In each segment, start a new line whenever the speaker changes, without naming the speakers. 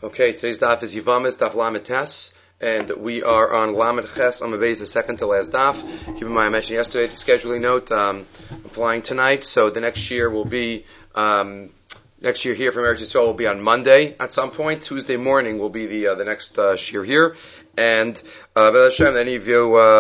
Okay, today's daf is Yivamis, daf Lamed Tes, and we are on Lamed Ches, Amabez, the second to last daf. Keep in mind, I mentioned yesterday the scheduling note, I'm flying tonight, so the next year will be, next year here from Eretz Yisrael will be on Monday at some point. Tuesday morning will be the next shir here. And B'ez Hashem, any of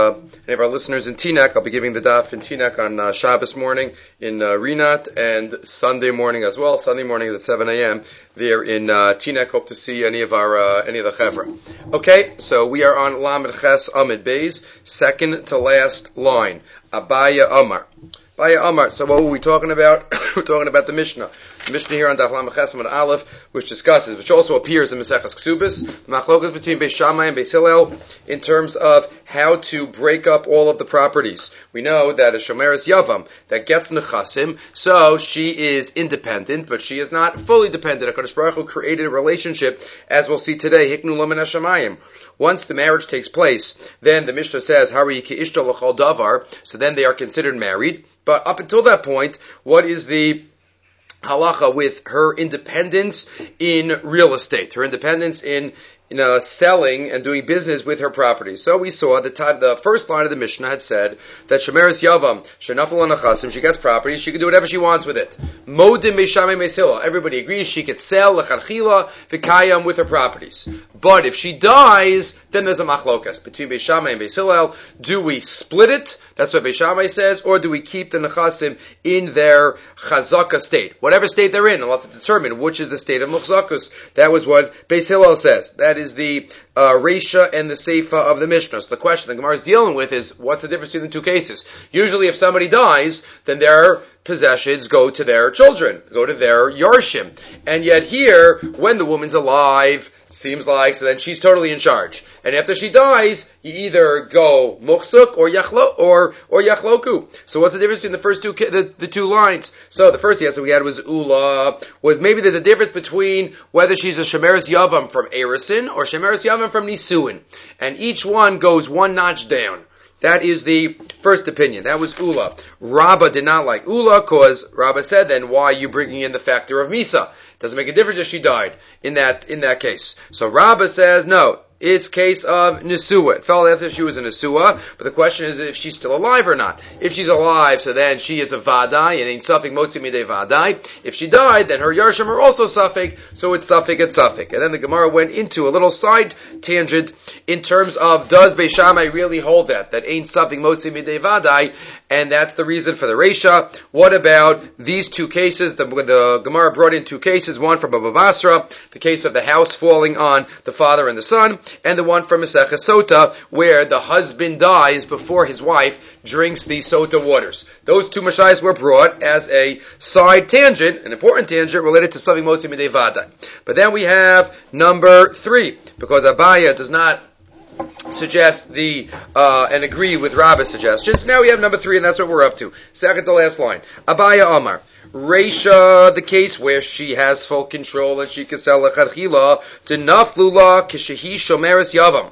our listeners in Teaneck, I'll be giving the daf in Teaneck on Shabbos morning in Rinat, and Sunday morning as well. Sunday morning at 7 a.m. there in Teaneck. Hope to see any of the chevra. Okay, so we are on Lamed Ches Amid Beis, second to last line. Abaya Amar. Abaya Amar. So what were we talking about? We're talking about the Mishnah. The Mishnah here on Daf Lamed Ches Amid Aleph, which also appears in Maseches Ksubis, the machlokas between Beis Shammai and Beis Hillel in terms of how to break up all of the properties. We know that a Shomeres Yavam that gets Nechasim, so she is independent, but she is not fully dependent. HaKadosh Baruch Hu created a relationship, as we'll see today, Hiknu Lo Min HaShamayim. Once the marriage takes place, then the Mishnah says, Hari ki ishto l'chol davar, so then they are considered married. But up until that point, what is the halacha with her independence in real estate, her independence in selling and doing business with her property? So we saw the first line of the Mishnah had said that Shomeres Yavam, Shenafel Anachasim, she gets property, she can do whatever she wants with it. Modim Beis Shammai Beis Hillel, everybody agrees she could sell Lecharchila V'Kayam with her properties. But if she dies, then there's a machlokas between Beis Shammai and Beis Hillel. Do we split it? That's what Beis Shammai says, or do we keep the Nechasim in their Chazaka state? Whatever state they're in, I'll have to determine which is the state of Muchzakus. That was what Beis Hillel says. That is the Reisha and the Seifa of the Mishnah. So the question the Gemara is dealing with is, what's the difference between the two cases? Usually if somebody dies, then their possessions go to their children, go to their Yarshim. And yet here, when the woman's alive, seems like, so then she's totally in charge. And after she dies, you either go muchsuk or yachloku. So what's the difference between the first two, the two lines? So the first answer we had was ula, was maybe there's a difference between whether she's a shemeres yavam from erisin or shemeres yavam from nisuin. And each one goes one notch down. That is the first opinion. That was Ula. Rabbah did not like Ula because Rabbah said, then why are you bringing in the factor of Misa? Doesn't make a difference if she died in that case. So Rabbah says, no, it's case of Nesua. It fell after she was a Nesua, but the question is if she's still alive or not. If she's alive, so then she is a Vadai, and ain't Safik Motzi Midei Vadai. If she died, then her Yarshim are also Safik, so it's Safik and Safik. And then the Gemara went into a little side tangent in terms of, does Beis Shammai really hold that ain't Safik Motzi Midei Vadai? And that's the reason for the Reisha. What about these two cases? The Gemara brought in two cases, one from Baba Basra, the case of the house falling on the father and the son, and the one from Maseches Sota, where the husband dies before his wife drinks the Sota waters. Those two Mashayos were brought as a side tangent, an important tangent related to Savik Motzi Midei Vadai. But then we have number 3, because Abaya does not suggest and agree with Rabbah's suggestions. Now we have number 3, and that's what we're up to. Second to last line. Abaya Amar. Reisha, the case where she has full control and she can sell lecharchila to naflula kishehi shomeres yavam.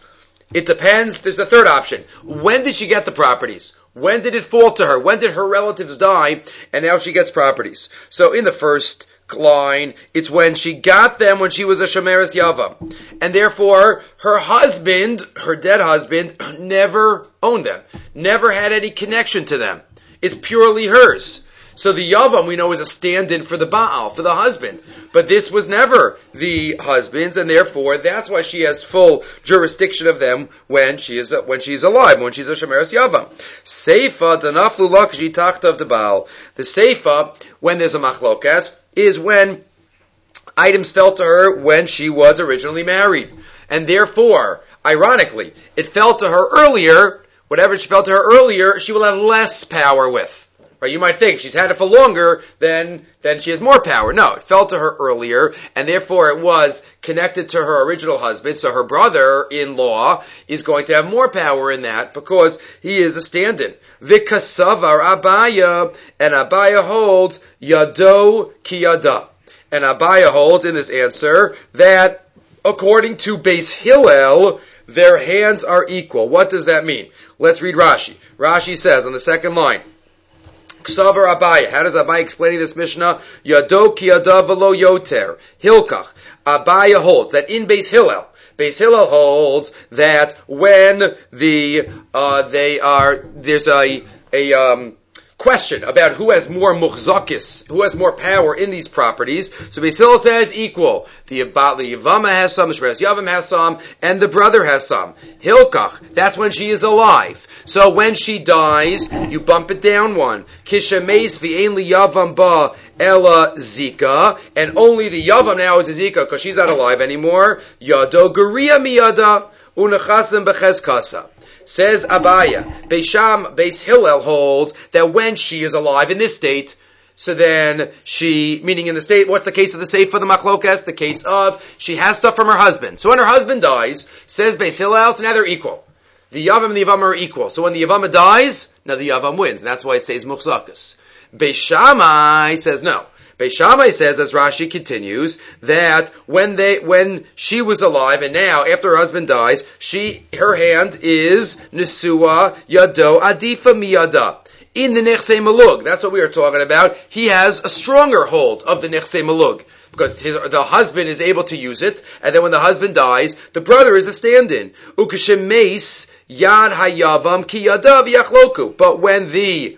It depends. There's a third option. When did she get the properties? When did it fall to her? When did her relatives die? And now she gets properties. So in the first line, it's when she got them when she was a shomeres yavam. And therefore, her husband, her dead husband, never owned them. Never had any connection to them. It's purely hers. So the Yavam, we know, is a stand-in for the Baal, for the husband. But this was never the husband's, and therefore, that's why she has full jurisdiction of them when she's alive, when she's a Shemeres Yavam. Seifa, danaflu lakji tachta of the Baal. The Seifa, when there's a machlokas, is when items fell to her when she was originally married. And therefore, ironically, it fell to her earlier, whatever she fell to her earlier, she will have less power with. Right? You might think she's had it for longer, then she has more power. No, it fell to her earlier, and therefore it was connected to her original husband, so her brother-in-law is going to have more power in that because he is a stand-in. Vikasavar Abaya, and Abaya holds Yado ki Yada. And Abaya holds in this answer that according to Beis Hillel, their hands are equal. What does that mean? Let's read Rashi. Rashi says on the second line, Ksavar Abaya. How does Abaya explaining this Mishnah? Yado ki yada velo yoter. Hilkach. Abaya holds that in Beis Hillel holds that when there's a question about who has more muchzakis, who has more power in these properties. So Beis Hillel says equal. The Yavama has some, the Shmeres Yavam has some, and the brother has some. Hilkach, that's when she is alive. So when she dies, you bump it down one. Kishameis v'ein li Yavam ba ela zika, and only the Yavam now is a zika because she's not alive anymore. Yado geria miyada unachasim bechezkasa. Says Abaya, Beis Hillel holds that when she is alive in this state, so then she, meaning in the state, what's the case of the Seif for the Machlokas? The case of she has stuff from her husband. So when her husband dies, says Beis Hillel, so now they're equal. The Yavam and the Yavam are equal. So when the Yavama dies, now the Yavam wins. And that's why it says Muchzakas. Beis Shammai says no. Beis Shammai says, as Rashi continues, that when she was alive, and now after her husband dies, her hand is Nesua Yado Adifa Miyada. In the Nechsei Malug, that's what we are talking about. He has a stronger hold of the Nechsei Malug, because the husband is able to use it, and then when the husband dies, the brother is a stand-in. Ukeshemeis Yad Hayavam Ki Yadav Yachloku. But when the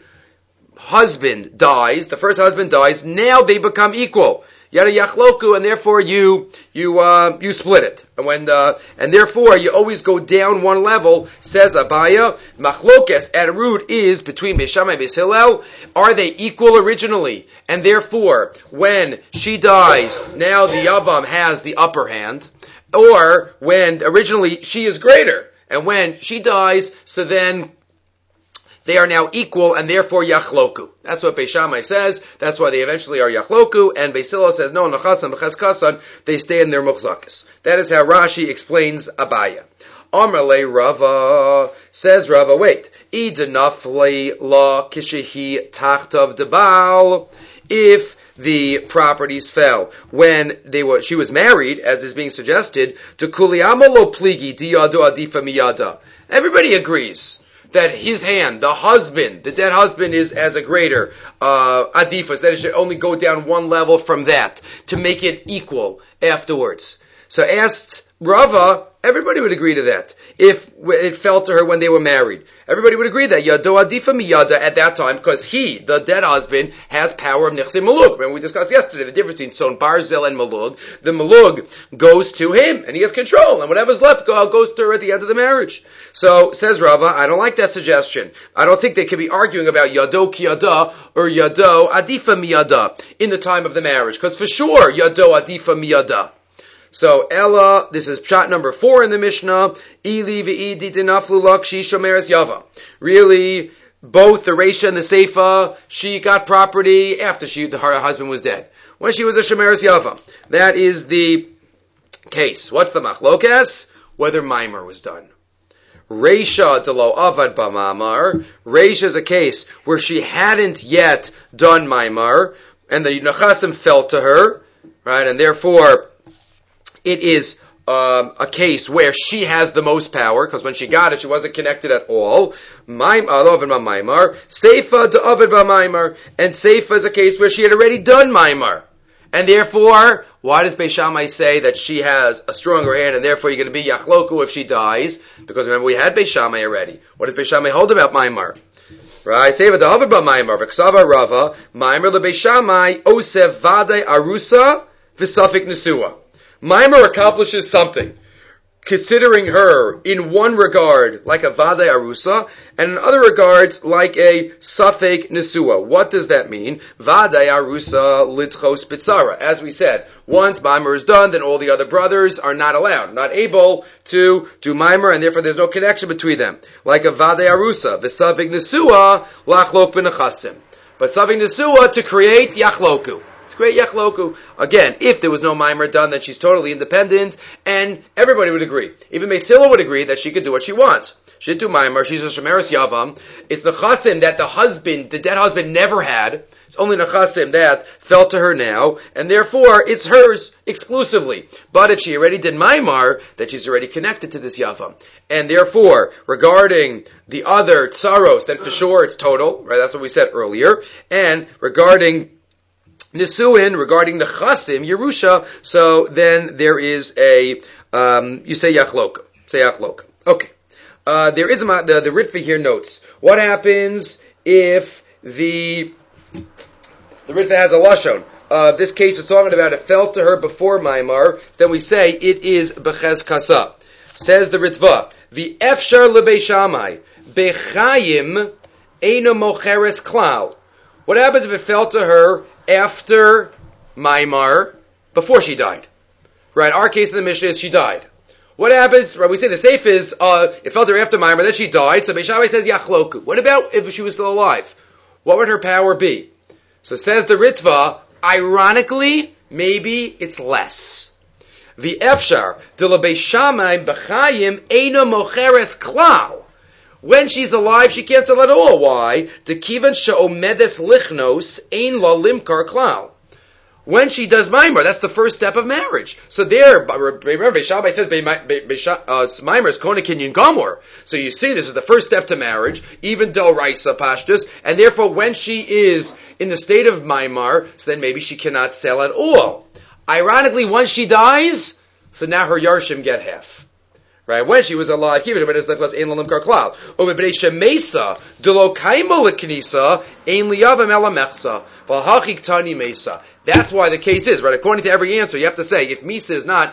husband dies, the first husband dies, now they become equal. Yada yachloku, and therefore you split it. And therefore you always go down one level, says Abaya. Machlokes at root is between Beis Shammai and Beis Hillel. Are they equal originally? And therefore, when she dies, now the Yavam has the upper hand. Or when originally she is greater. And when she dies, so then they are now equal, and therefore yachloku. That's what Beis Shammai says. That's why they eventually are yachloku. And Beis Hillel says, no, nachasan b'cheskasan, they stay in their muchzakis. That is how Rashi explains Abaya. Amrle Rava, says Rava, wait. Idenafle la kishehi tachtav debal. If the properties fell when she was married, as is being suggested, to kuliyama lo pligi diyadu adifa miyada. Everybody agrees that his hand, the dead husband, has a greater adifas, that it should only go down one level from that to make it equal afterwards. So asked Rava, everybody would agree to that. If it fell to her when they were married, everybody would agree that Yado Adifa Miyada at that time, because the dead husband, has power of Nechse Malug. Remember we discussed yesterday the difference between Son Barzel and Malug. The Malug goes to him, and he has control, and whatever's left goes to her at the end of the marriage. So, says Rava, I don't like that suggestion. I don't think they could be arguing about Yado Kiyada or Yado Adifa Miyada in the time of the marriage, because for sure Yado Adifa Miyada. So Ella, this is pshat number 4 in the Mishnah. Ili v'idi dinaflu lakshi shomeres yava. Really, both the Reisha and the Seifa, she got property after her husband was dead, when she was a shomeres yava. That is the case. What's the machlokas? Whether Maimer was done. Reisha delo avad b'mamar. Reisha is a case where she hadn't yet done Maimar, and the Nechasim fell to her, right, and therefore it is a case where she has the most power, because when she got it, she wasn't connected at all. Seifa de Ovid Maimar, and Seifa is a case where she had already done Maimar. And therefore, why does Beis Shammai say that she has a stronger hand, and therefore you're going to be Yachloku if she dies? Because remember, we had Beis Shammai already. What does Beis Shammai hold about Maimar? Right? Seifa de Ovid Maimar, V'ksava Rava, Maimar le Beis Shammai, Osev Vade Arusa, V'safik Nesua. Maimer accomplishes something, considering her in one regard like a Vade Arusa, and in other regards like a Safek Nesua. What does that mean? Vade Arusa Litchos Pitzara. As we said, once Maimer is done, then all the other brothers are not allowed, not able to do Maimer, and therefore there's no connection between them. Like a Vade Arusa, the Safek Nesua, Lachlok B'Nechasim. But Safek Nesua to create Yachloku. Great Yachloku. Again, if there was no Maimer done, then she's totally independent, and everybody would agree. Even Beis Hillel would agree that she could do what she wants. She did do Maimer, she's a Shemeres Yavam. It's Nechasim that the dead husband never had. It's only Nechasim that fell to her now, and therefore it's hers exclusively. But if she already did Maimar, that she's already connected to this Yavam. And therefore, regarding the other Tsaros, then for sure it's total, right? That's what we said earlier. And regarding Nisuin regarding the chasim, Yerusha, so then there is a, you say yachlok. Say yachlok. Okay. There is the Ritva here notes. What happens if the Ritva has a lashon? This case is talking about it fell to her before Maimar, then we say it is Beches Kasa. Says the Ritva, the Efshar Lebe Shamai, Bechayim Eino Mocheres Klal. What happens if it fell to her after Maimar, before she died? Right, our case in the Mishnah is she died. What happens, right, we say the safe is, it fell to her after Maimar, then she died, so Beis Shammai says Yachloku. What about if she was still alive? What would her power be? So says the Ritva, ironically, maybe it's less. The Efshar, de la Beis Shammai b'chayim eino mocheres klal. When she's alive, she can't sell at all. Why? Dekivan she'omedes lichnos ein la limkar klal. When she does Maimar, that's the first step of marriage. So there, remember, Beis Shammai says Maimar is Kona Kinyan Gomor. So you see, this is the first step to marriage, even though Raisa Pashtus, and therefore when she is in the state of Maimar, so then maybe she cannot sell at all. Ironically, once she dies, so now her Yarshim get half. Right? When she was alive, that's why the case is, right? According to every answer, you have to say, if Misa is not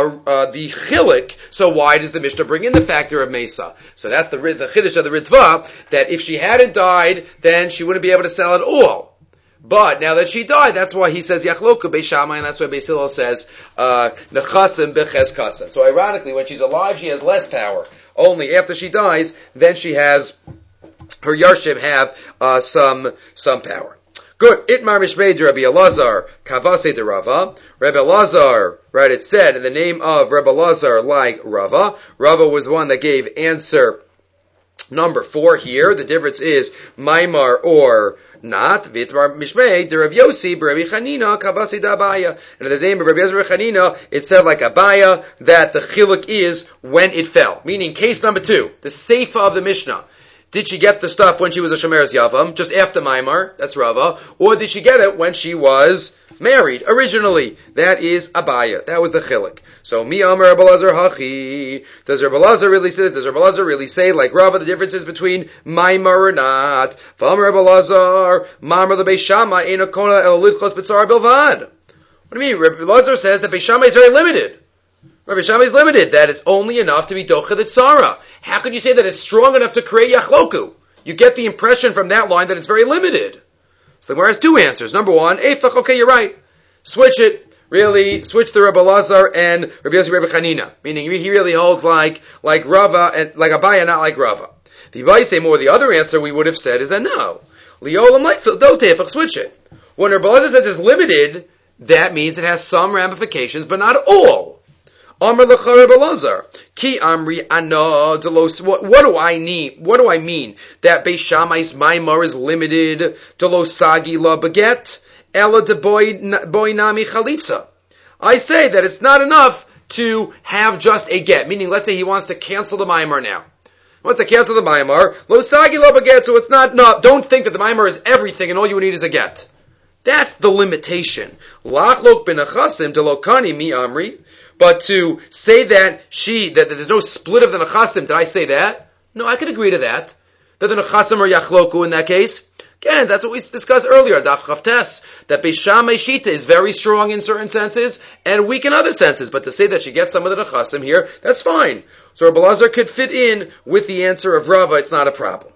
the chilik, so why does the Mishnah bring in the factor of Mesa? So that's the chiddush of the Ritva, that if she hadn't died, then she wouldn't be able to sell at all. But now that she died, that's why he says Yachloku Beis Shammai, and that's why Beis Hillel says Nechasim Beches Kasa. So ironically, when she's alive, she has less power. Only after she dies, then she has her Yarshim have some power. Good. Itmar Mishmei de Rabbi Elazar Kavase de Rava. Rabbi Elazar, right? It said in the name of Rabbi Elazar, like Rava. Rava was the one that gave answer number 4 here. The difference is Maimar or not. Vitmar Mishmei de Rabbi Yossi Rabbi Chanina Kavase de Abaya. And in the name of Rabbi Yossi Chanina, it said like Abaya that the chiluk is when it fell. Meaning case number 2, the Seifa of the Mishnah. Did she get the stuff when she was a Shomeres Yavam, just after Maimar, that's Rava, or did she get it when she was married originally? That is Abaya. That was the chiluk. So, Mi Amar Rabbi Elazar Hachi. Does Rabbi Elazar really say, like Rava, the differences between Maimar or not? V'Amar Rabbi Elazar, Mamar leBeis Shammai, Eino Kona el Lidchos B'tzara Bilvad. What do you mean? Rabbi Elazar says that Beis Shammai is very limited. Rabbi Shammai is limited. That is only enough to be docha the tzara. How can you say that it's strong enough to create yachloku? You get the impression from that line that it's very limited. So the Gemara has 2 answers. Number 1, Eifach, okay, you're right. Switch it. Really, switch the Rabbi Elazar and Rabbi Yossi Rabbi Chanina. Meaning he really holds like Rava, and like Abaya, not like Rava. The Abai say more, the other answer we would have said is that no. Liolam like Fildote, switch it. When Rabbi Elazar says it's limited, that means it has some ramifications, but not all. Amar lecha Rabbi Elazar, ki amri ana delos. What do I mean? What do I mean that Beis Shammai's Maimar is limited to lo sagi la baget ela de boy nami chalitza? I say that it's not enough to have just a get. Meaning, let's say he wants to cancel the Maimar now. He wants to cancel the Maimar. Lo sagi la baget. So it's not. No, don't think that the Maimar is everything and all you need is a get. That's the limitation. Lachlok ben achasim de lo kani mi amri. But to say that there's no split of the Nechasim, did I say that? No, I could agree to that. That the Nechasim are Yachloku in that case. Again, that's what we discussed earlier, Daf Chavtes, that Beis Shammai Shita is very strong in certain senses, and weak in other senses. But to say that she gets some of the Nechasim here, that's fine. So Rabbi Elazar could fit in with the answer of Rava, it's not a problem.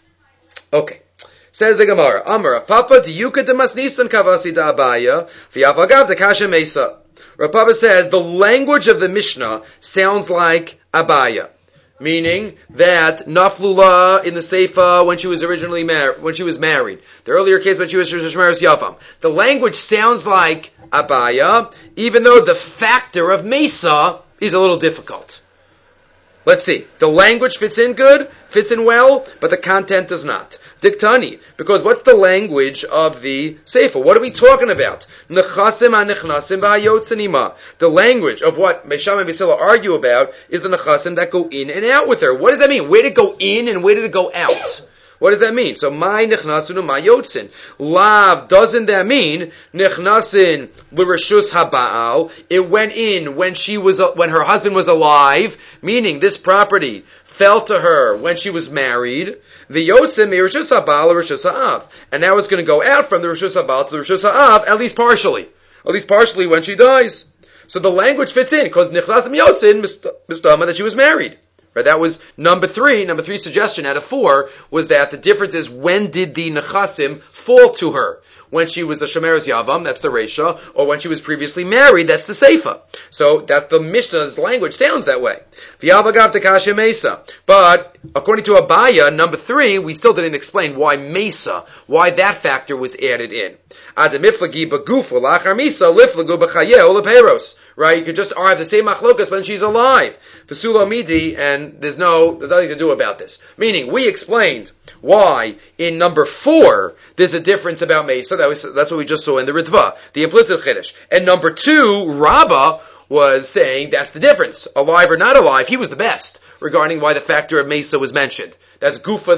Okay. Says the Gemara, Amar, Papa, diyuka demas nisan kavasi da abaya, v'yavagav de kasha mesa. Rav Papa says the language of the Mishnah sounds like Abaya, meaning that Naflula in the Seifa when she was originally married. The earlier case when she was Shomeres Yavam. The language sounds like Abaya, even though the factor of Mesa is a little difficult. Let's see. The language fits in good, fits in well, but the content does not. Diktani, because what's the language of the Sefer? What are we talking about? Nechasim ha-nechnasim v'hayotzenima. The language of what Beis Shammai and Beis Hillel argue about is the nechasim that go in and out with her. What does that mean? Where did it go in and where did it go out? What does that mean? So, my nichnasin and my yotzin. Lav, doesn't that mean nichnasin l'reshus haba'al? It went in when her husband was alive, meaning this property fell to her when she was married. The yotzin mireshus haba'al l'reshus ha'av. And now it's going to go out from the reshus haba'al to the reshus ha'av, at least partially when she dies. So the language fits in, because nichnasim yotzin mistama that she was married. Right, that was number three. Number three suggestion out of four was that the difference is when did the nechasim fall to her? When she was a shemeres yavam, that's the resha, or when she was previously married, that's the seifa. So that the Mishnah's language sounds that way. V'yavagav tekasha mesa. But according to Abaya, number three, we still didn't explain why mesa, why that factor was added in. Adamiflagi bagufu lachar misa liflagu b'chayeu leperos. Right, you could just have the same machlokas when she's alive. V'sula midi, and there's nothing to do about this. Meaning, we explained why in number 4 there's a difference about Mesa. That's what we just saw in the Ritva, the implicit Chiddush. And number 2, Rabbah was saying that's the difference. Alive or not alive, he was the best regarding why the factor of Mesa was mentioned. That's Gufa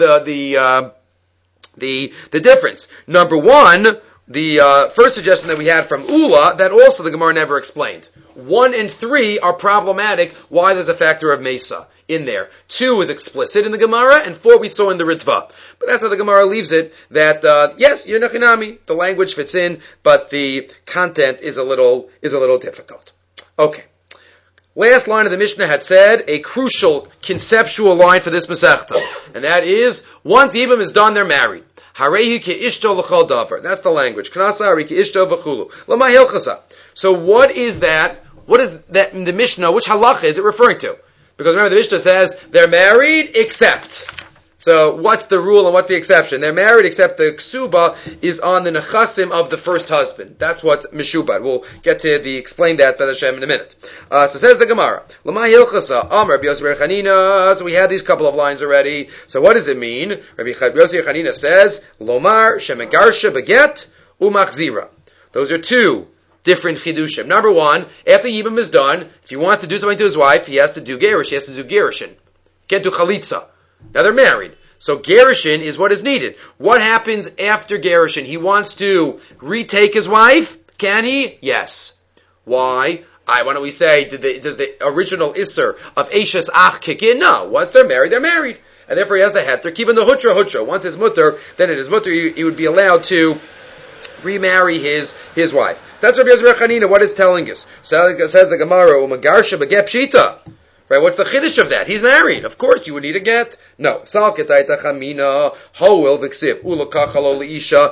the difference. Number 1, the first suggestion that we had from Ula, that also the Gemara never explained. 1 and 3 are problematic. Why there's a factor of Mesa in there. 2 is explicit in the Gemara, and 4 we saw in the Ritva. But that's how the Gemara leaves it, that, yes, you're nechinami. The language fits in, but the content is a little difficult. Okay. Last line of the Mishnah had said a crucial conceptual line for this Masechta, and that is, once Yibam is done, they're married. Harehi ke'ishto l'chol davar. That's the language. Knasa harehi ke'ishto v'chulu. L'ma hilchasa. So what is that? What is that in the Mishnah? Which halacha is it referring to? Because remember, the Mishnah says they're married except. So what's the rule and what's the exception? They're married except the ksuba is on the nechasim of the first husband. That's what's meshubad. We'll get to explain that by Hashem in a minute. So says the Gemara, L'ma hilchasa Amar Rabbi Yossi bar Chanina. So we had these couple of lines already. So what does it mean? Rabbi Yossi bar Chanina says, Lomar shemegarsha beget umachzira. Those are two different chidushim. Number 1, after Yibam is done, if he wants to do something to his wife, he has to do gerish, he has to do gerushin. Can't do chalitza. Now they're married. So gerushin is what is needed. What happens after gerushin? He wants to retake his wife? Can he? Yes. Why? Why don't we say, does the original isser of Eishes Ach kick in? No. Once they're married, they're married. And therefore he has the heter. Even the hutra. Once it's mutter, then it is mutter, he would be allowed to remarry his wife. That's Rabbi Yossi bar Chanina, what it's telling us. Says the Gemara, Umagarsha beget pshita. Right, what's the chiddush of that? He's married. Of course, you would need a get. No. Sal ketayta chamina, hoel v'ksiv, ulakachalo liisha,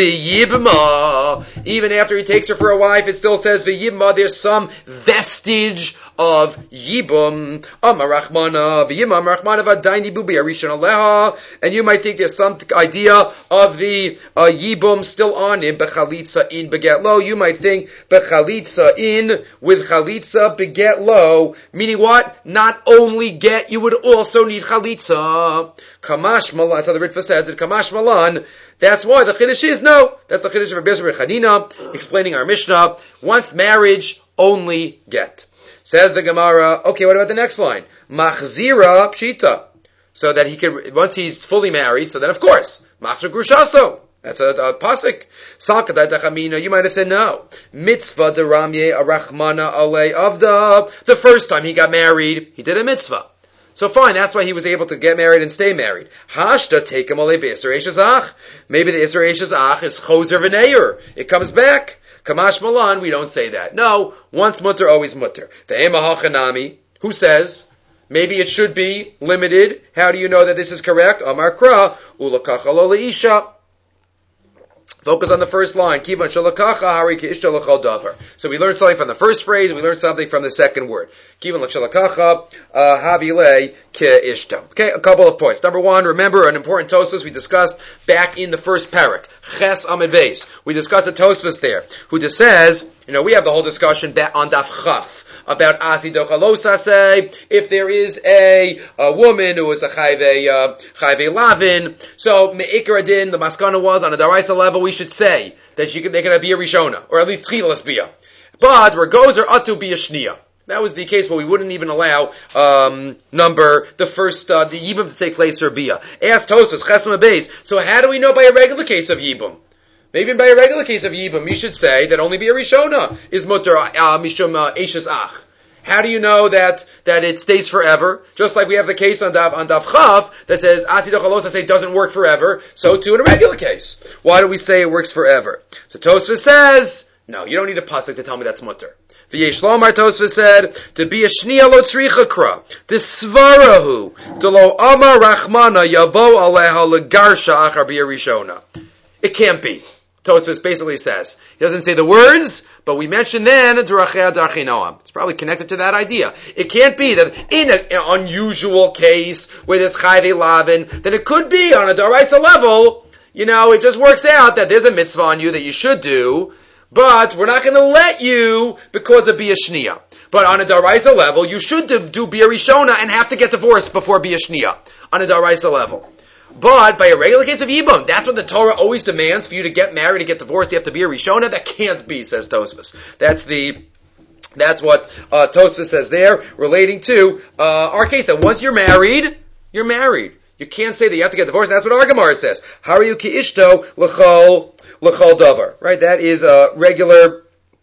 v'yibma. Even after he takes her for a wife, it still says v'yibma. There's some vestige of yibum. Amarachmana, v'yibma amarachmana v'adaini bubi arishon aleha. And you might think there's some idea of the yibum still on him, bechalitza in beget lo. You might think bechalitza in with chalitza beget lo. Meaning what? Not only get, you would also need chalitza. Kamash malan, that's how the Ritva says it, Kamash malan. That's why the chiddush is, no. That's the chiddush of Rabbi Yossi bar Chanina, explaining our Mishnah. Once marriage, only get. Says the Gemara, okay, what about the next line? Machzira pshita. So that he could, once he's fully married, so then of course, machzir grushaso. That's a pasuk. You might have said no. Mitzvah de ramye arachmana alei avda. The first time he got married, he did a mitzvah. So fine, that's why he was able to get married and stay married. Hashta take him alei v'isra eishes ach. Maybe the isra eishes ach is choser v'neir. It comes back. Kamash malan, we don't say that. No, once mutter, always mutter. The ema hachanami, who says? Maybe it should be limited. How do you know that this is correct? Amar kra, ulakachalo leisha. Focus on the first line. So we learned something from the first phrase, we learned something from the second word. Okay, a couple of points. Number 1, remember an important Tosfos we discussed back in the first parak. Ches Amid Beis. We discussed a Tosfos there, who just says, we have the whole discussion on Daf Chaf. About Asi Dochalosase, if there is a woman who is a Chayve Lavin, so Me'ikar Adin, the Maskana was, on a Daraisa level, we should say that they can be a Rishona, or at least Chilas Bia. But, where goes are Atu Bia Shnia. That was the case where we wouldn't even allow the Yibum to take place or Bia. Ask Tosas, Chesma Beis. So how do we know by a regular case of Yibum? Maybe by a regular case of Yibum, you should say that only Bia Rishona is Mutter Mishum Eishes Ach. How do you know that it stays forever? Just like we have the case on Daf Chav that says Asidoch Alosa say doesn't work forever, so too in a regular case. Why do we say it works forever? So Tosfos says, no, you don't need a pasuk to tell me that's mutter. V'yesh lomar, Tosfos said, to be a shniya lo tzricha kra, the svarahu, de lo amar rachmana yavo aleha legarsha achar bia rishona. It can't be. Tosfos basically says, he doesn't say the words, but we mentioned then Durachea Darchei Noam. It's probably connected to that idea. It can't be that in an unusual case where there's Chayvei Lavin, then it could be on a Daraisa level, it just works out that there's a mitzvah on you that you should do, but we're not going to let you because of Bia Shniya. But on a Daraisa level, you should do Bia Rishona and have to get divorced before Bia Shniya. On a Daraisa level. But by a regular case of Yibum, that's what the Torah always demands for you to get married, to get divorced, you have to be a Rishona. That can't be, says Tosfos. That's what Tosfos says there, relating to our case, that once you're married, you're married. You can't say that you have to get divorced. That's what our Gemara says. Harayu ki ishto l'chol davar. Right? That is a regular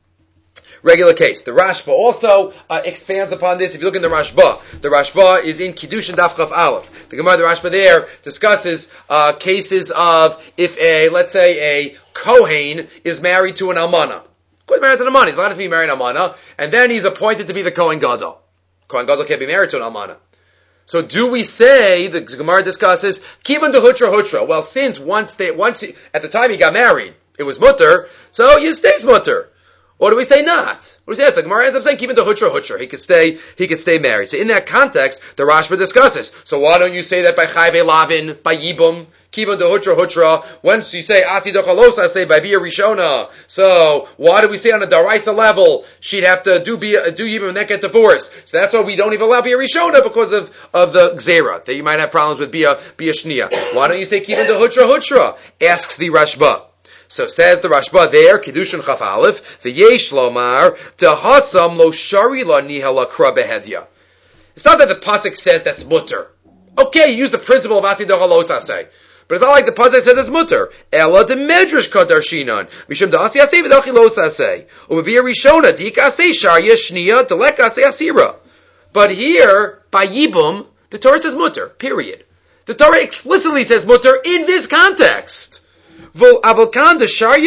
case. The Rashba also expands upon this. If you look in the Rashba is in Kiddushin Daf Chaf Aleph. The Gemara, the Rashba there, discusses cases of if let's say a Kohen is married to an Almana. He's married to an Almana. He's allowed to be married to an Almana, and then he's appointed to be the Kohen Gadol. Kohen Gadol can't be married to an Almana. So do we say, the Gemara discusses, Kivan de Hutra. Well, since once at the time he got married, it was mutter, so you stays mutter. Or do we say not? What do we say? Yes, the Gemara ends up saying, keep the hutra. He could stay married. So in that context, the Rashba discusses. So why don't you say that by Chayvei Lavin, by Yibum, Kivan the hutra? Once you say Asidoch Alosa, say by Bia Rishona. So why do we say on a Daraisa level, she'd have to do Yibum and then get divorced? So that's why we don't even allow Bia Rishona because of the Gzera, that you might have problems with Bia Shniya. Why don't you say Kivan the hutra? Asks the Rashba. So says the Rashba there, Kiddushin Chaf Aleph, v'yesh lomar, tehasam lo shari la nihala kra behedya. It's not that the pasuk says that's mutter. Okay, you use the principle of Asidoch Alosaseh. But it's not like the pasuk says it's mutter. Ela de medrash kadarshinan. Mishum da asiyaseh v'dachi losaseh. U'bevia rishona, di'ikaseh sharya shniya, delekaseh asira. But here, by Yibum, the Torah says mutter, period. The Torah explicitly says mutter in this context. There you could say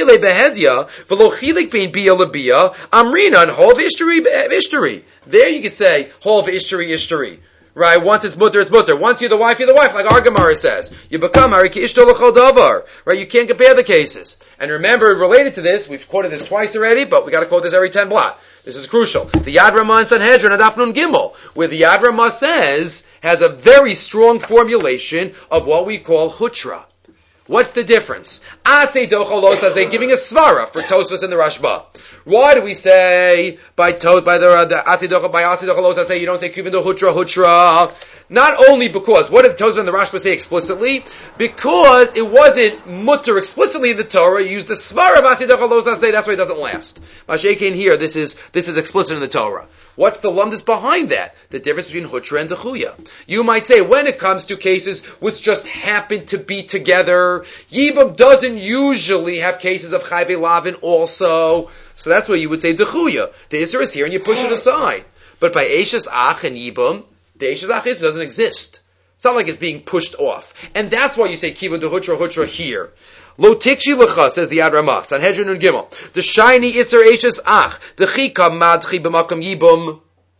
hov ishtari. Right? Once it's mutter. Once you're the wife, like our Gemara says. You become hariki ishto l'chol davar. Right? You can't compare the cases. And remember, related to this, we've quoted this twice already, but we got to quote this every 10 blot. This is crucial. The Yad Ramah in Sanhedrin at Daf Nun Gimel, where the Yad Ramah has a very strong formulation of what we call hutra. What's the difference? Asidoch Alosaseh giving a svara for Tosfos and the Rashba. Why do we say by Asidoch Alosaseh you don't say Kivin do hutra? Not only because, what did Tosfos and the Rashba say explicitly? Because it wasn't mutter explicitly in the Torah, you use the svara of Asidoch Alosaseh, that's why it doesn't last. Mashiach here, this is explicit in the Torah. What's the lumdus behind that? The difference between hutra and dechuya. You might say, when it comes to cases which just happen to be together, Yibum doesn't usually have cases of Chayvei Lavin also. So that's why you would say dechuya. The Isser is here and you push it aside. But by Eishes Ach and Yibum, the Eishes Ach Isser doesn't exist. It's not like it's being pushed off. And that's why you say Kivun de hutra here. Lo tikshi lecha, says the Yad Ramah, Sanhedrin and Gimel. The shiny iser eishes ach, the chika madchi b'makam yibum.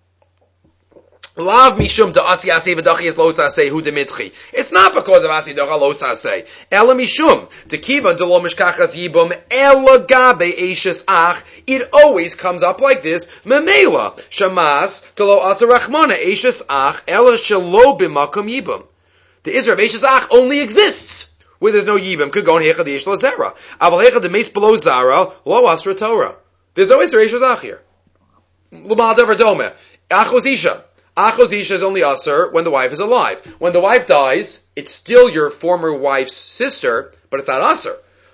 Lav mishum to asi aseh v'dachi es lo saseh hu demitchi. It's not because of asi docha lo saseh. Ela mishum to kiva de lo mishkachas yibum ela gabe eishes ach. It always comes up like this. Memela shamas to lo asa rachmana eishes ach ela shelo b'makam yibum. The iser of eishes ach only exists where there's no yibum. Could go on hecha the ishlo zera. Aval hecha the meis below zara lo asra Torah. There's no iser eishes ach here. L'mal devar dome. Achos isha. Achos isha is only aser when the wife is alive. When the wife dies, it's still your former wife's sister, but it's not aser.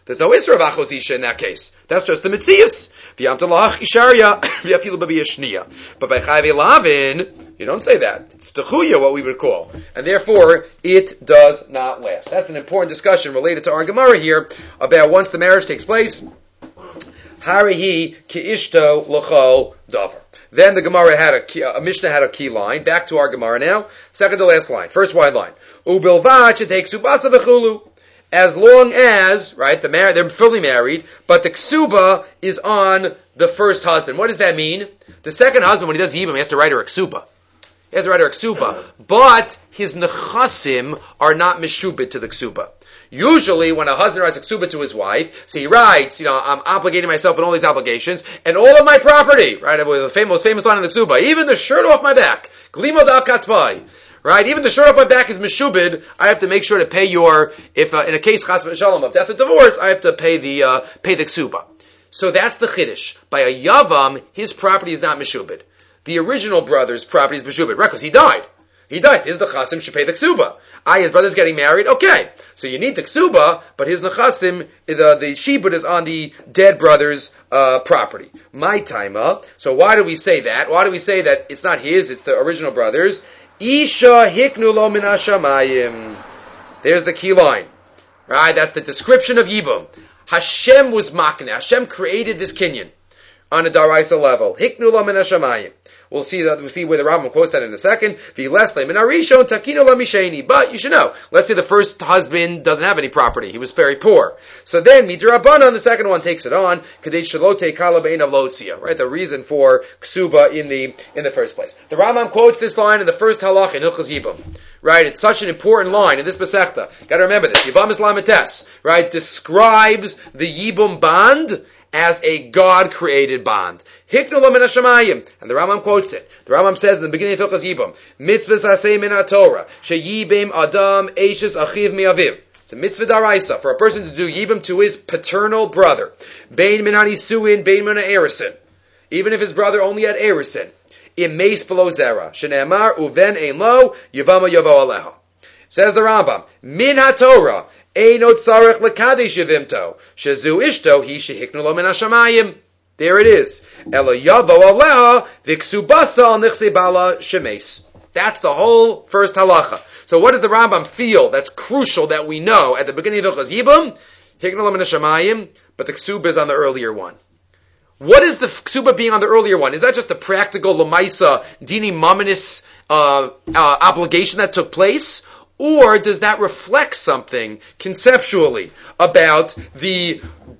There's no Isra of Achos Isha in that case. That's just the Mitzias. V'yamtalach Isharia v'yafilu b'biyashniya. But by Chayve Lavin, you don't say that. It's Techuya, what we would call. And therefore, it does not last. That's an important discussion related to our Gemara here about once the marriage takes place. Harihi ki'ishto l'chol davar. Then the Gemara had a Mishnah had a key line. Back to our Gemara now. Second to last line. First wide line. Ubilvat shetek subasa v'chulu. As long as, right, they're fully married, but the ksuba is on the first husband. What does that mean? The second husband, when he does yibum, he has to write her a ksuba. He has to write her a ksuba. But his nechasim are not meshubit to the ksuba. Usually, when a husband writes a ksuba to his wife, so he writes, I'm obligating myself in all these obligations, and all of my property, right, the most famous line in the ksuba, even the shirt off my back, glimo dal katpai. Right, even the shirt off my back is meshubid. I have to make sure to pay if in a case chas v'shalom of death or divorce, I have to pay the ksuba. So that's the chiddush. By a yavam, his property is not meshubid. The original brother's property is meshubid, right? Because he died. He dies. His nechasim should pay the ksuba. His brother's getting married. Okay, so you need the ksuba, but his nechasim, the shibud is on the dead brother's property. My taima. So why do we say that? Why do we say that it's not his? It's the original brother's. Isha hiknu lo min hashamayim. There's the key line. Right? That's the description of Yibum. Hashem was makne. Hashem created this kinyan on a daraisa level. Hiknu lo min hashamayim. We'll see where the Rambam quotes that in a second. But you should know, let's say the first husband doesn't have any property. He was very poor. So then, midrabanan, the second one takes it on. Right? The reason for ksuba in the first place. The Rambam quotes this line in the first halach in Hilchos Yibum. Right? It's such an important line in this Masechta. Gotta remember this. Yivam is Lamites. Right? Describes the Yibum bond as a God-created bond. Hiknu lo min hashamayim. And the Rambam quotes it. The Rambam says in the beginning of Hilchos Yibum, mitzvahs aseh min haTorah, sheyibim adam eishes achiv mi'aviv. It's a mitzvah daraisa for a person to do yibum to his paternal brother. Bein min hanisuin, bein min ha'erisin. Even if his brother only had erisin. Im meis below zera. Shne'emar uven ein lo, yivama yavo aleha. Says the Rambam, min haTorah, Eino tzarech lekadesh yivimto. Shazu ishto hi shehiknu lo min hashamayim. There it is. Elo yavo aleha v'ksubasa al nichse bala shemes. That's the whole first halacha. So what does the Rambam feel that's crucial that we know at the beginning of Hilchos Yibum? Hiknu lo min hashamayim, but the ksuba is on the earlier one. What is the ksuba being on the earlier one? Is that just a practical lemaisa dini mamanis obligation that took place? Or does that reflect something conceptually about the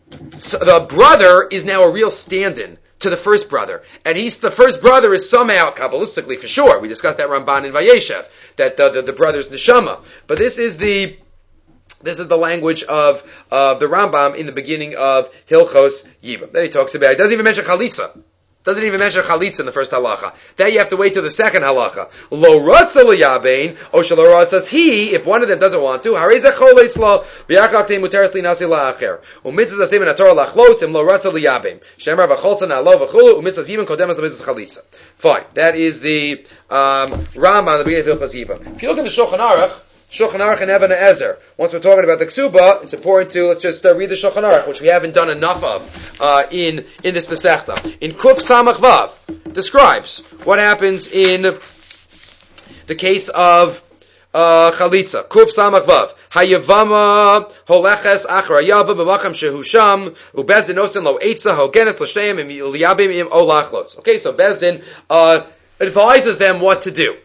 brother is now a real stand-in to the first brother, and the first brother is somehow kabbalistically for sure. We discussed that Ramban in Vayeshev that the brother's neshama, but this is the language of the Rambam in the beginning of Hilchos Yibum. Then he talks about it. He doesn't even mention chalitza. Doesn't even mention chalitza in the first halacha. That you have to wait till the second halacha. Lo ratza liyabein, o shelo ratzas he, if one of them doesn't want to, harezeh choletz lo, v'yachak te muteres li nasi la'acher. U'mitzvahs aseh min haTorah lachlos, im lo ratza liyabein. Shemar v'cholza na'lo v'chulu, u'mitzvahs yibum kodemas l'mitzvahs chalitza. Fine. That is the Rambam at the beginning of Hilchos Yibum. If you look in the Shulchan Aruch and Even HaEzer. Once we're talking about the ksuba, it's important to, let's just read the Shulchan Aruch, which we haven't done enough of in this Masechta. In Kuf Samach Vav, describes what happens in the case of Chalitza. Kuf Samach Vav. Hayavama holeches achar hayava b'macham shehusham ubezdin osin lo eitza hogenes l'shteim im liyabim im olachlos. Okay, so Bezdin advises them what to do.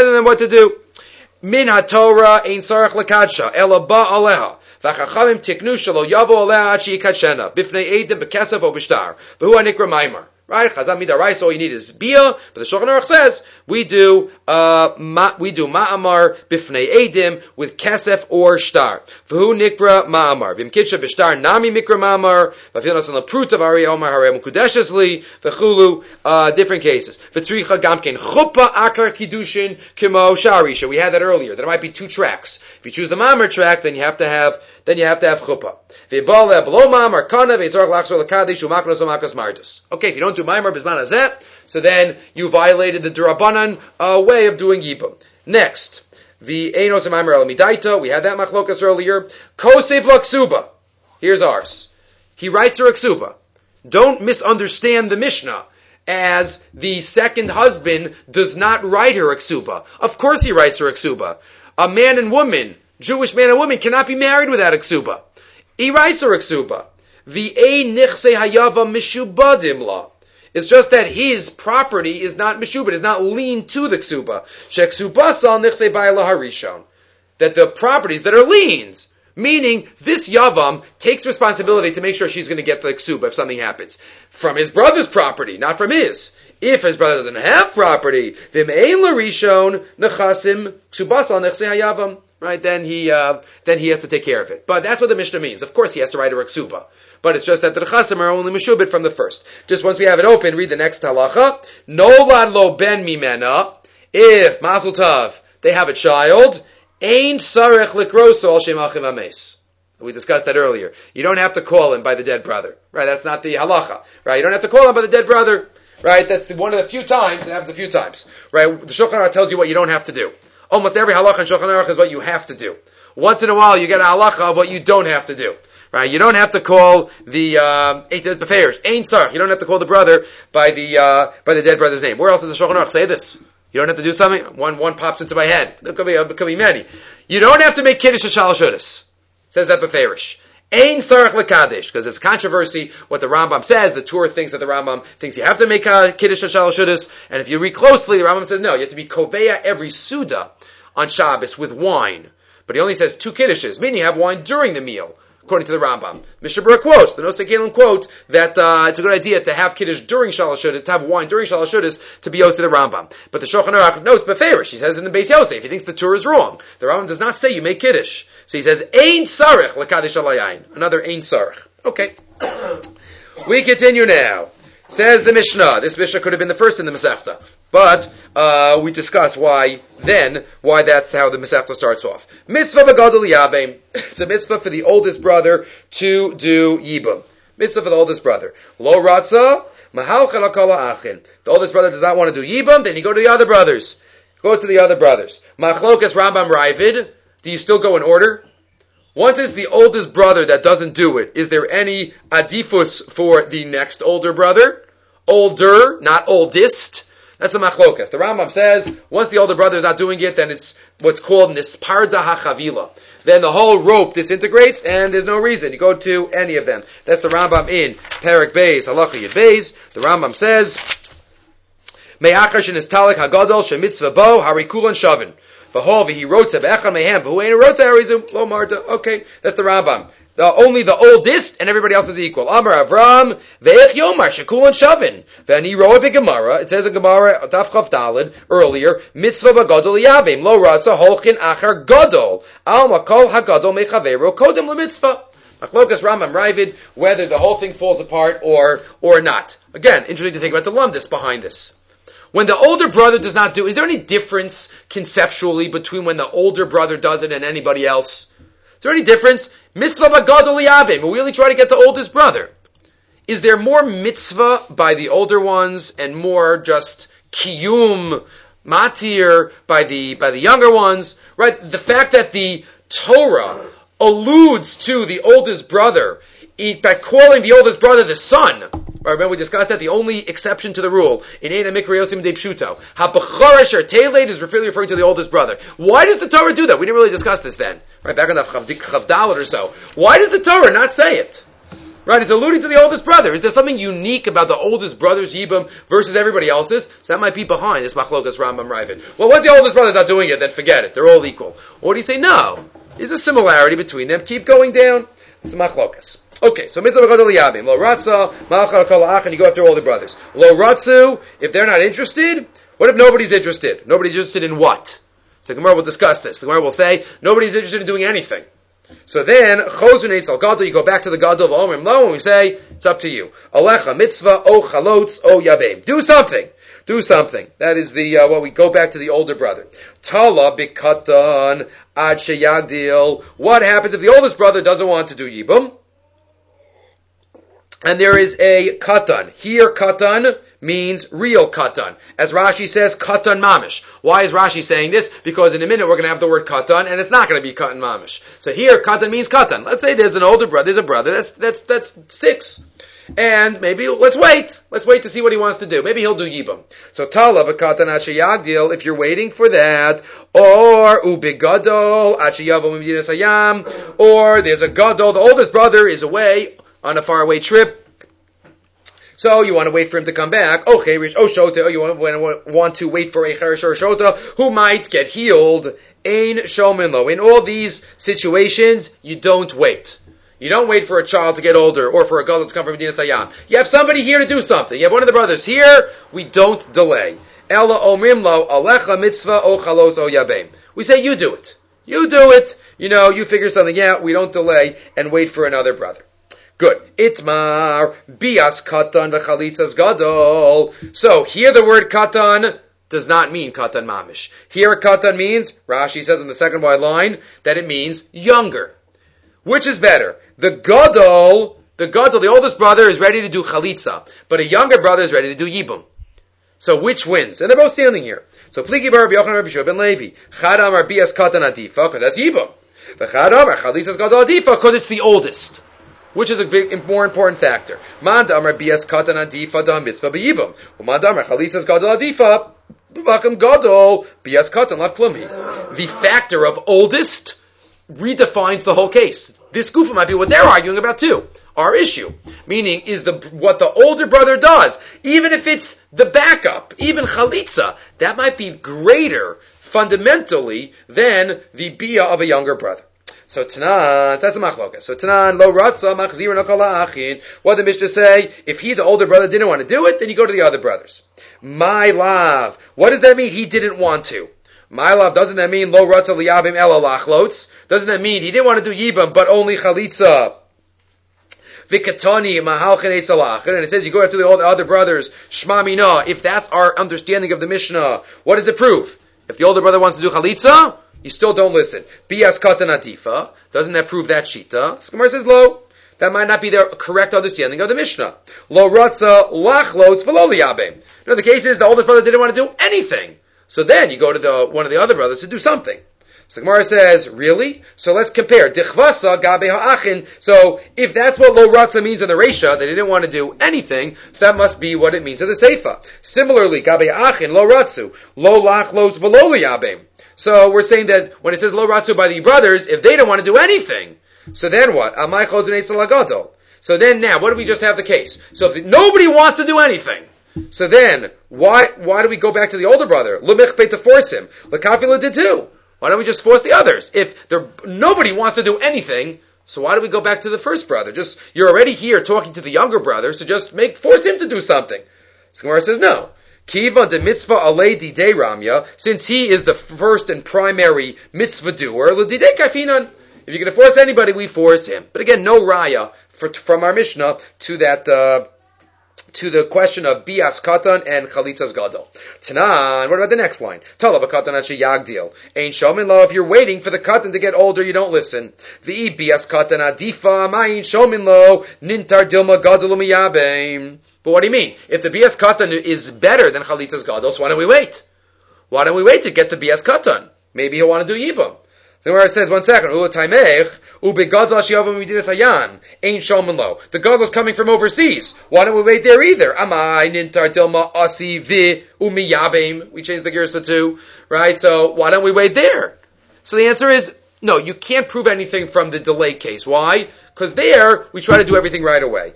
Min haTorah ein tzarech lekadsha ela ba aleha v'chachamim tiknu shelo yavo aleha ad sheikadshena b'fnei edim b'kesef o b'shtar v'hu hanikra maimar. Right? Chazam midaraisa, all you need is bia, but the Shulchan Aruch says we do ma'amar b'fnei edim with kesef or shtar. V'hu nikra ma'amar. V'imkitsha b'shtar nami mikra ma'amar. V'afil nasan l'prut of Ari Omar Harei Mukudeshes li. V'chulu, different cases. V'tzricha gamkein chuppah akar kiddushin kimo sharisha. We had that earlier. There might be two tracks. If you choose the ma'amar track, then you have to have chuppah. Okay, if you don't do Maimar Bizman Hazeh, so then you violated the Durabanan way of doing Yibum. Next, the Einos Maimar El Midaita, we had that machlokas earlier. Kosev Laksuba. Here's ours. He writes her a ksuba. Don't misunderstand the Mishnah as the second husband does not write her a ksuba. Of course he writes her a ksuba. A man and woman, Jewish man and woman, cannot be married without a ksuba. He writes her a ksuba. The ein nichse hayava mishubadim la. It's just that his property is not mishubad, is not lean to the ksuba. Sheksubasal nichse ba'ala harishon. That the properties that are liens, meaning this yavam takes responsibility to make sure she's going to get the ksuba if something happens. From his brother's property, not from his. If his brother doesn't have property, v'me'ein l'rishon nechasim ksubasal nichse hayavam. Right, then he has to take care of it. But that's what the Mishnah means. Of course he has to write a ksuba. But it's just that the Chasim are only meshubit from the first. Just once we have it open, read the next halacha. Nolad lo ben mimena. If, mazel tov, they have a child, ein sarech likroso al shem achiv ames. We discussed that earlier. You don't have to call him by the dead brother. Right, that's not the halacha. Right, you don't have to call him by the dead brother. Right, that's one of the few times, it happens a few times. Right, the Shulchan Aruch tells you what you don't have to do. Almost every halacha in Shulchan Aruch is what you have to do. Once in a while, you get a halacha of what you don't have to do. Right? You don't have to call the beferish ein sarach. You don't have to call the brother by the dead brother's name. Where else does the Shulchan Aruch say this? You don't have to do something. One pops into my head. There could be many. You don't have to make kiddush at shalosh hudas. Says that beferish. Ein sarach lekadesh, because it's controversy what the Rambam says. The Torah thinks that the Rambam thinks you have to make kiddush at shalosh hudas, and if you read closely, the Rambam says no. You have to be koveya every suda on Shabbos with wine. But he only says 2 kiddushes, meaning you have wine during the meal, according to the Rambam. Mishnah Berurah quotes, the Nosei Kelim quote, that it's a good idea to have kiddush during Shalosh Hudas, to have wine during Shalosh Hudas, to be yotze the Rambam. But the Shulchan Aruch notes beferish. He says in the Beis Yosef, he thinks the Torah is wrong. The Rambam does not say you make kiddush. So he says, ein sarech lekadesh alayayin. Another ein sarech. Okay. We continue now. Says the Mishnah. This Mishnah could have been the first in the Masechta. But we discuss why that's how the Masechta starts off. Mitzvah v'gadol yabim. It's a mitzvah for the oldest brother to do yibum. Mitzvah for the oldest brother. Lo ratza mahalchel hakol ha'achin. The oldest brother does not want to do yibum, then you go to the other brothers. Go to the other brothers. Machlokas Rambam Ravid. Do you still go in order? Once it's the oldest brother that doesn't do it, is there any adifus for the next older brother? Older, not oldest. That's a machlokas. The Rambam says, once the older brother is not doing it, then it's what's called nisparda hachavila. Then the whole rope disintegrates, and there's no reason. You go to any of them. That's the Rambam in Perek Beis, Halacha Yud Beis. The Rambam says, Me'achar shenistalik hagadol shemitzvah bo harikulan shavin. V'hol v'hi rotza v'echad mehem v'hu ein rotza harizim lo marta. Okay, that's the Rambam. Only the oldest and everybody else is equal. Amar Avram ve'ech yomar shekulan shavin ve'ani roa b'gemara. It says in Gemara Daf Chav Daled earlier, mitzvah b'gadol yavim lo ratza holchin achar gadol al makol hagadol mechaveru kodem lemitzvah. Machlokas Rambam Ravid, whether the whole thing falls apart or not. Again, interesting to think about the lumdus behind this. When the older brother does not do, is there any difference conceptually between when the older brother does it and anybody else? Is there any difference? Mitzvah b'gadol yavim. We really try to get the oldest brother. Is there more mitzvah by the older ones and more just kiyum, matir by the younger ones? Right? The fact that the Torah alludes to the oldest brother by calling the oldest brother the son. Right, remember we discussed that the only exception to the rule in Eina Mikra Yotzim de Pshuto, HaBechor Asher Teiled is referring to the oldest brother. Why does the Torah do that? We didn't really discuss this then. Right, back on the Chav Dalet or so. Why does the Torah not say it? Right, it's alluding to the oldest brother. Is there something unique about the oldest brother's yibum versus everybody else's? So that might be behind this Machlokas Rambam Ravid. Well, once the oldest brother's not doing it, then forget it. They're all equal. Or do you say no? There's a similarity between them. Keep going down. It's Machlokas. Okay, so mitzvah v'gadol yabim. Lo ratza, malachal kol ach, and you go after all the brothers. Lo ratzu, if they're not interested, what if nobody's interested? Nobody's interested in what? So Gemara will discuss this. The Gemara will say, nobody's interested in doing anything. So then, chozun eitz al gadol, you go back to the gadol of omrim lo, and we say, it's up to you. Alecha mitzvah, o chalotz, o yabim. Do something. Do something. That is the, we go back to the older brother. Tala bikatan ad sheyagdil. What happens if the oldest brother doesn't want to do yibum? and there is a katan. Here, katan means real katan. As Rashi says, katan mamish. Why is Rashi saying this? Because in a minute we're going to have the word katan, and it's not going to be katan mamish. So here, katan means katan. Let's say there's an older brother, there's a brother that's 6. And maybe, let's wait to see what he wants to do. Maybe he'll do yibam. So talav a katan ashayagdil, if you're waiting for that, or ubigadol ashayavo mimdinas hayam, or there's a gadol, the oldest brother is away on a faraway trip, so you want to wait for him to come back. Oh, cherish, oh shota, you want to wait for a cherish or shota who might get healed. Ein shomin lo. In all these situations, you don't wait. You don't wait for a child to get older or for a gadol to come from Medina Sayyam. You have somebody here to do something. You have one of the brothers here. We don't delay. Ella omrim lo alecha mitzvah o chalos o yabem. We say you do it. You do it. You figure something out. We don't delay and wait for another brother. Good. Itmar bias katan v'chalitzas gadol. So here the word katan does not mean katan mamish. Here katan means, Rashi says in the second wide line, that it means younger. Which is better? The gadol, the oldest brother is ready to do chalitza, but a younger brother is ready to do yibum. So which wins? And they're both standing here. So pliki bar Rabbi Yochanan Rabbi Shua ben Levi. Chad amar bias katan adifa, because that's yibum. V'chad amar chalitzas gadol adifa, because it's the oldest. Which is a more important factor. Man damar bias katan adifa da mitzvah b'yibum. Uman damar chalitzas gadol adifa b'makam gadol bias katan lav klumi. The factor of oldest redefines the whole case. This gufa might be what they're arguing about too. Our issue. Meaning, is what the older brother does, even if it's the backup, even chalitza, that might be greater fundamentally than the bia of a younger brother. So Tanan, that's a machlokas. So Tanan, lo ratza machzir nakala achin. What did the Mishnah say? If the older brother, didn't want to do it, then you go to the other brothers. My love. What does that mean? He didn't want to. My love, doesn't that mean lo ratza liyabim ela lachlots? Doesn't that mean he didn't want to do yibam, but only chalitza? Vikatani mahalchen etzalach. And it says you go after the other brothers. Shma mina. If that's our understanding of the Mishnah, what does it prove? If the older brother wants to do chalitza, you still don't listen. Bias katan atifa. Doesn't that prove that shita? The Gemara says lo. That might not be the correct understanding of the Mishnah. Lo ratza lachlos v'lo liyabim. No, the case is the older brother didn't want to do anything. So then you go to one of the other brothers to do something. So the Gemara says, really? So let's compare. Dichvasa gabe ha'achin. So if that's what lo ratza means in the Reisha, that he didn't want to do anything, so that must be what it means in the Seifa. Similarly, gabe ha'achin, lo ratzu, lo lachlos v'lo liyabim. So we're saying that when it says lo ratzu by the brothers, if they don't want to do anything, so then what? Amai chozun eitzel hagadol. So then now, what do we just have the case? So if nobody wants to do anything, so then why do we go back to the older brother? L'michpei to force him. L'kafila did too. Why don't we just force the others? If nobody wants to do anything, so why do we go back to the first brother? You're already here talking to the younger brother, so just force him to do something. So Gemara says no. Kivan de mitzvah alei didei ramya, since he is the first and primary mitzvah doer, l'didei kafinan. If you're going to force anybody, we force him. But again, no raya from our Mishnah to that, to the question of bias katan and chalitzas gadol. Tanan, what about the next line? Talab katan ashe yagdil. Ain't shomin lo, if you're waiting for the katan to get older, you don't listen. V'i bias katan adifa, ma'in shomin lo, nintar dilma gadol umiyabim. But what do you mean? If the bias katan is better than chalitzas gadol, so why don't we wait? Why don't we wait to get the bias katan? Maybe he'll want to do yibam. Then where it says, 1 second, the gadol's coming from overseas. Why don't we wait there either? We changed the girsa too, right? So why don't we wait there? So the answer is, no, you can't prove anything from the delay case. Why? Because there, we try to do everything right away.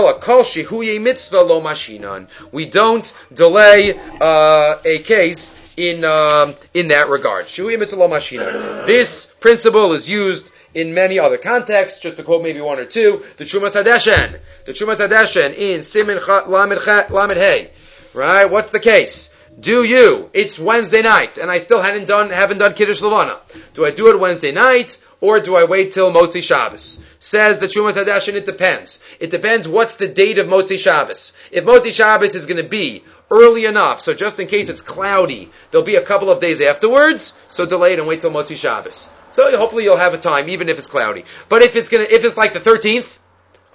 We don't delay a case in that regard. This principle is used in many other contexts, just to quote maybe one or two. The Trumas Hadeshen. The Trumas Hadeshen in Simin Lamed Hey. Right? What's the case? It's Wednesday night, and I still haven't done Kiddush Levana. Do I do it Wednesday night, or do I wait till Motzi Shabbos? Says the Trumas Hadeshen, it depends. It depends what's the date of Motzi Shabbos. If Motzi Shabbos is going to be early enough, so just in case it's cloudy, there'll be a couple of days afterwards, so delay it and wait till Motzi Shabbos. So hopefully you'll have a time, even if it's cloudy. But if it's like the 13th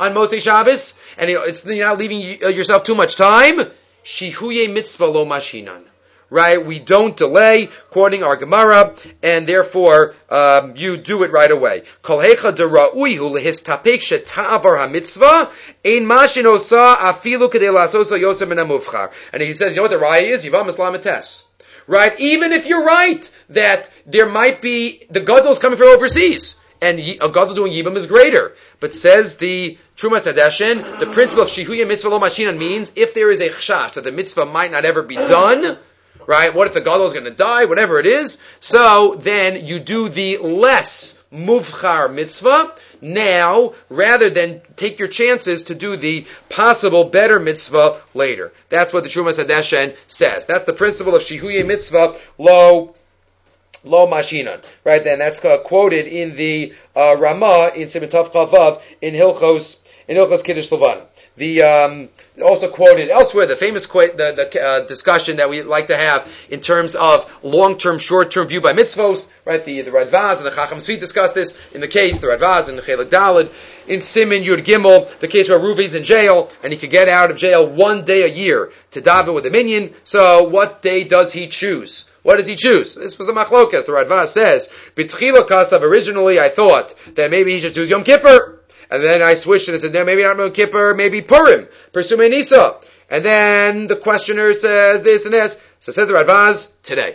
on Motzei Shabbos, and you're not leaving yourself too much time, shihuye mitzvah lo mashinan. Right? We don't delay, quoting our Gemara, and therefore, you do it right away. Kol hecha dera'uihu lehistapek sheta'avar hamitzvah, ein mashin osa afilu kedei la'asosa yosem min hamuvchar. And he says, you know what the raya is? Yivam islam etes. Right? Even if you're right, that there might be, the gadol is coming from overseas, and a gadol doing yibam is greater. But says the Trumas Hadeshin, the principle of shihuye mitzvah lo mashinan means, if there is a chashash that the mitzvah might not ever be done, right? What if the gadol is going to die? Whatever it is. So then you do the less muvchar mitzvah now, rather than take your chances to do the possible better mitzvah later. That's what the Trumas Hadeshin says. That's the principle of shihuye mitzvah lo mashinan. Right? Then that's quoted in the Ramah in Siman Tav Chavav in Hilchos Kiddush Levan. The also quoted elsewhere the famous discussion that we like to have in terms of long-term, short-term view by mitzvos. Right, the Radvaz and the Chacham Tzvi discuss this in the case the Radvaz and the Chelik Daled in Siman Yud Gimel, the case where Ruvi's in jail and he could get out of jail one day a year to daven with a minyan. So what day does he choose? What does he choose? This was the machlokas. The Radvaz says, B'tchila Kasav, originally I thought that maybe he should choose Yom Kippur. And then I switched and I said, no, maybe not Yom Kippur, maybe Purim, Persumei Nisa. And then the questioner says this and this. So said the Radvaz,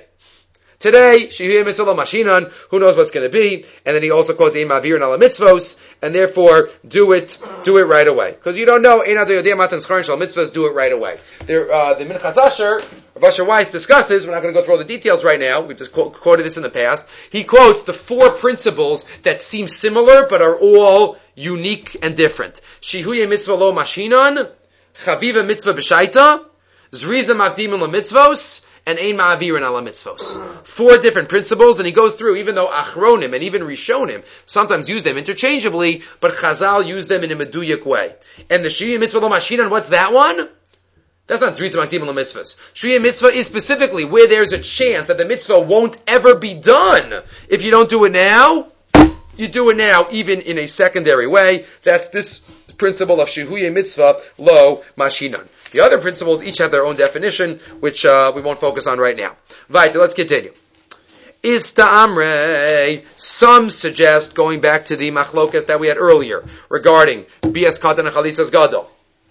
Today, Shihuye Mitzvah Lo Mashinan, who knows what's going to be. And then he also quotes Ein Mavir and Ala Mitzvos, and therefore do it right away. Because you don't know, Ein Ado Yodea Matan Schar Shal Mitzvahs, do it right away. The Minchas Asher, Rav Asher Weiss discusses, we're not going to go through all the details right now, we've just quoted this in the past. He quotes the 4 principles that seem similar, but are all unique and different. Shihuye Mitzvah Lo Mashinan, Chaviva Mitzvah B'Shaita, Zriza Makdimin Lo Mitzvos, and Ein Ma'avirin Ala Mitzvos. 4 different principles, and he goes through, even though Achronim and even Rishonim sometimes use them interchangeably, but Chazal use them in a meduyak way. And the Shiyah Mitzvah Lo Mashinan, what's that one? That's not Zriza Makdimin Lo Mitzvos. Shiyah Mitzvah is specifically where there's a chance that the mitzvah won't ever be done. If you don't do it now, you do it now, even in a secondary way. That's this principle of Shihuye Mitzvah Lo Mashinan. The other principles each have their own definition, which we won't focus on right now. Vaita, let's continue. Ista'amrei, some suggest, going back to the machlokas that we had earlier, regarding Bias Katan and Chalitzas Gadol.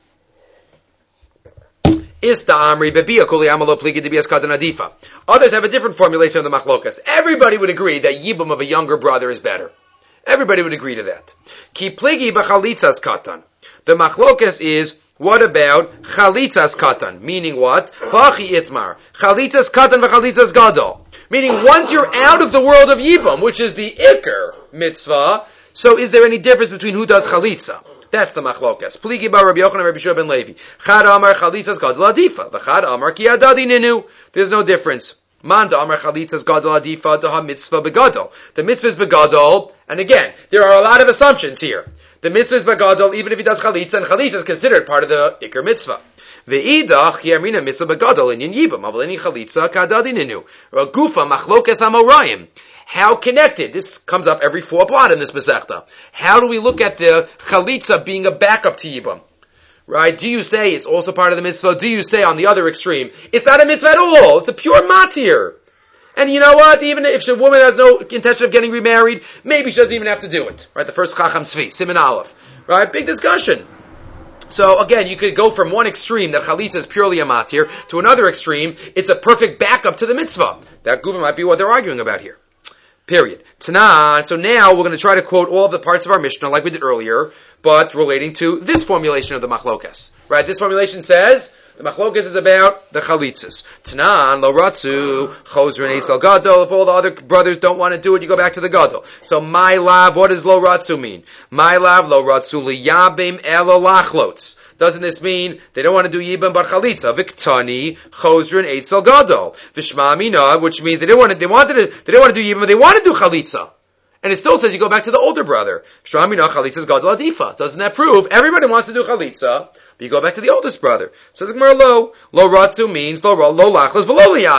Ista'amri bebiya kuli amalo pligi de Bias Katan Adifa. Others have a different formulation of the machlokas. Everybody would agree that Yibum of a younger brother is better. Everybody would agree to that. Ki pligi b'chalitzas katan. The machlokas is, what about chalitzas katan? Meaning what? Vachi itmar. Chalitzas katan v'chalitzas gadol. Meaning once you're out of the world of Yibum, which is the Iker mitzvah, so is there any difference between who does chalitza? That's the machlokas. Pligi bar Rabbi Yochanan Rabbi Shua ben Levi. Chad amar chalitzas gadol adifa. V'chad amar ki adadi ninu. There's no difference. Man da amar chalitzas gadol adifa da mitzvah begadol. The mitzvah is begadol, and again, there are a lot of assumptions here. The mitzvah is begadol, even if he does chalitza, and chalitza is considered part of the Iker mitzvah. Ve'idach yamina mitzvah begadol in yibam aval in chalitza kadadi ninu. Gufa machlokas amorayim. How connected? This comes up every 4 plot in this Masechta. How do we look at the chalitza being a backup to yibam? Right? Do you say it's also part of the mitzvah? Do you say on the other extreme, it's not a mitzvah at all, it's a pure matir? And you know what? Even if a woman has no intention of getting remarried, maybe she doesn't even have to do it. Right? The first Chacham Tzvi, Siman Aleph. Right? Big discussion. So again, you could go from one extreme, that chalitza is purely a matir, to another extreme, it's a perfect backup to the mitzvah. That gufa might be what they're arguing about here. Period. Tanan. So now we're going to try to quote all of the parts of our Mishnah like we did earlier, but relating to this formulation of the machlokas. Right? This formulation says, the machlokas is about the chalitzas. Tanan, lo ratzu, chosren eitzel gadol. If all the other brothers don't want to do it, you go back to the gadol. So my lav, what does lo ratzu mean? My lav, lo ratzu liyabim elo lachlots. Doesn't this mean they don't want to do yibam but chalitza? Viktani chosren eitzel gadol. Vishma amina, which means they don't want to do yibam, but they want to do chalitza. And it still says you go back to the older brother. Shma amina chalitzas gadol adifa. Doesn't that prove everybody wants to do chalitza? But you go back to the oldest brother. It says Gemara lo ratzu means lo lachlos v'lo liyabim.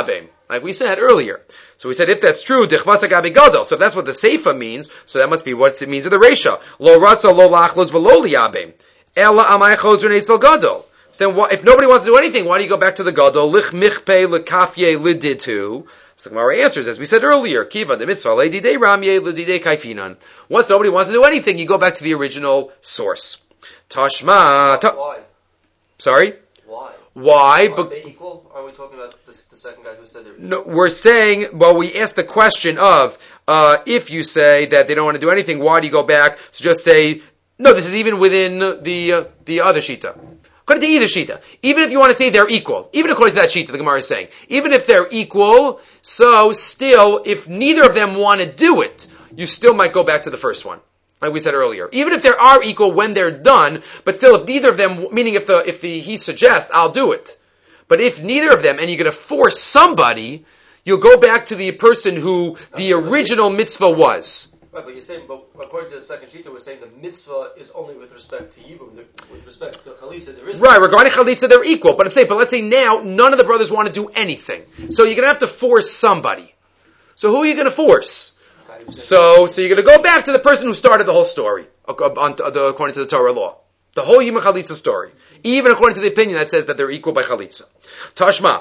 like we said earlier. So we said if that's true, dichvasa gabi gadol. So if that's what the seifa means, so that must be what it means in the resha. Lo ratza lo lachlos v'lo liyabim. Ela amay chozer neitzel gadol. So then if nobody wants to do anything, why do you go back to the gadol? Lich michpe lekafye liditu. So the Gemara answers, as we said earlier, kiva the mitzvah leididei ramye lididei kaifinan. Once nobody wants to do anything, you go back to the original source. Tashma.
Why?
Sorry?
Why?
Are
they equal? Are we talking about the second guy who said they're equal?
No, we're saying, well, we asked the question of, if you say that they don't want to do anything, why do you go back? So just say, no, this is even within the other shita. According to either shita. Even if you want to say they're equal, even according to that shita, the Gemara is saying, even if they're equal, so still, if neither of them want to do it, you still might go back to the first one. Like we said earlier. Even if they are equal when they're done, but still if neither of them, meaning if he suggests, I'll do it. But if neither of them, and you're going to force somebody, you'll go back to the person who the original mitzvah was.
Right, but you're saying, but according to the second shita, we're saying the mitzvah is only with respect to Yibum. With respect to Chalitza, there is...
Right, regarding Chalitza, they're equal. But let's say now, none of the brothers want to do anything. So you're going to have to force somebody. So who are you going to force? So you're going to go back to the person who started the whole story, according to the Torah law. The whole Yibum Chalitza story. Even according to the opinion that says that they're equal by Chalitza. Tashma.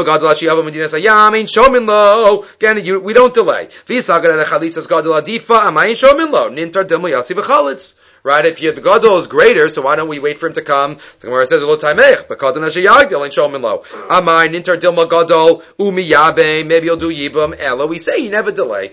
Again, we don't delay. Right? If the gadol is greater, so why don't we wait for him to come? The Gemara says, maybe he'll do yibam. Ella, we say you never delay.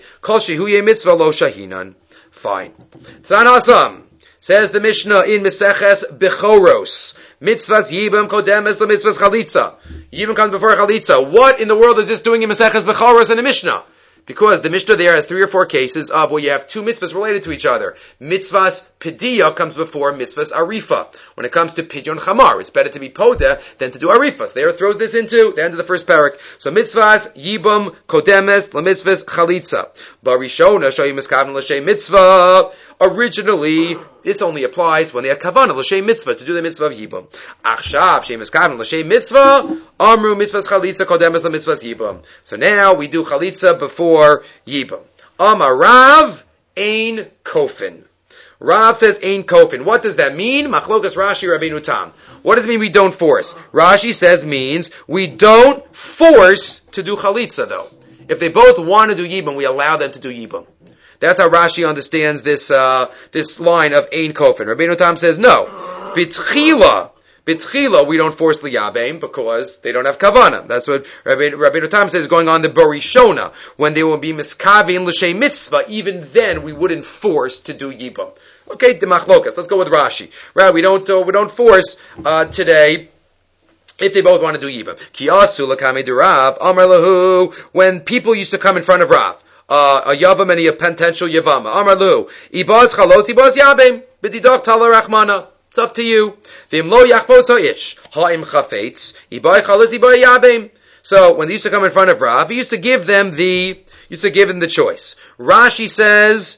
Fine. Tanasam. Says the Mishnah in Meseches Bechoros. Mitzvahs Yibam Kodemes the Mitzvahs Chalitza. Yibam comes before Chalitza. What in the world is this doing in Meseches Bechoros and the Mishnah? Because the Mishnah there has 3 or 4 cases of where you have 2 mitzvahs related to each other. Mitzvahs Pidiyah comes before mitzvahs Arifa. When it comes to Pidyon Chamar, it's better to be Poda than to do Arifa. So there throws this into the end of the first parak. So mitzvahs Yibam Kodemes the Mitzvahs Chalitza. Barishona Shoyim Miskaven L'Shem Mitzvah. Originally, this only applies when they have kavanah l'shem mitzvah to do the mitzvah of yibam. Achshav shem kavanah l'shem mitzvah amru mitzvahs chalitza kodemes l'mitzvahs yibam. So now we do chalitza before yibam. Amar Rav ein kofin. Rav says ein kofin. What does that mean? Machlokas Rashi Rabbeinu Tam. What does it mean we don't force? Rashi says means we don't force to do chalitza though. If they both want to do yibam, we allow them to do yibam. That's how Rashi understands this line of Ein Kofin. Rabbeinu Tam says no. Bitchila, we don't force liyabim because they don't have kavana. That's what Rabbeinu Tam says going on the Borishona. When they will be miskavin l'shem mitzvah, even then we wouldn't force to do yibam. Okay, the machlokas. Let's go with Rashi. Right, we don't force today. If they both want to do yibam. Ki asu l'kamei de Rav amar lahu. When people used to come in front of Rav. A yavam and a potential yavama. Amar lu, ibaz chalos, ibaz yabim, b'didach tala rachmana. It's up to you. V'im lo yachpos ha'itch, ha'im chafetz, ibay chalos, ibay yabim. So when they used to come in front of Rav, he used to give them the choice. Rashi says,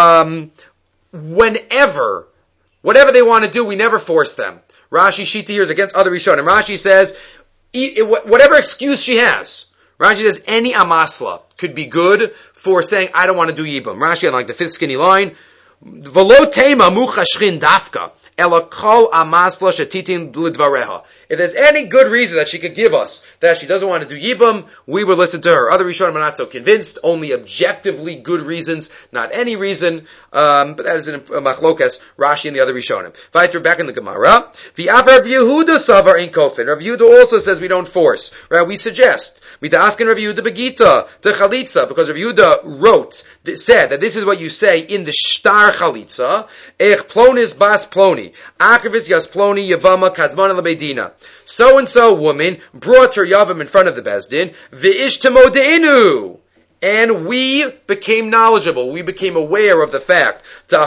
whatever they want to do, we never force them. Rashi Shita here is against other Rishonim. Rashi says, whatever excuse she has. Rashi says any amasla could be good for saying, I don't want to do yibam. Rashi, like the 5th skinny line, V'lo tema muchashchin dafka, ela kol amasla shetitin lidvareha. If there's any good reason that she could give us that she doesn't want to do yibam, we would listen to her. Other Rishonim are not so convinced, only objectively good reasons, not any reason, but that is in machlokas, Rashi and the other Rishonim. Weiter back in the Gemara, the Rav Yehuda savar in kofin. Rav Yehuda also says we don't force, right? We suggest. We ask in Rav Yehuda begita to chalitza, because Rav Yehuda said that this is what you say in the shtar chalitza. Ech plonis bas ploni, akavis yas ploni yavama kadmana lebedina. So and so woman brought her yavam in front of the bezdin. V'ish temodeinu. And we became knowledgeable. We became aware of the fact.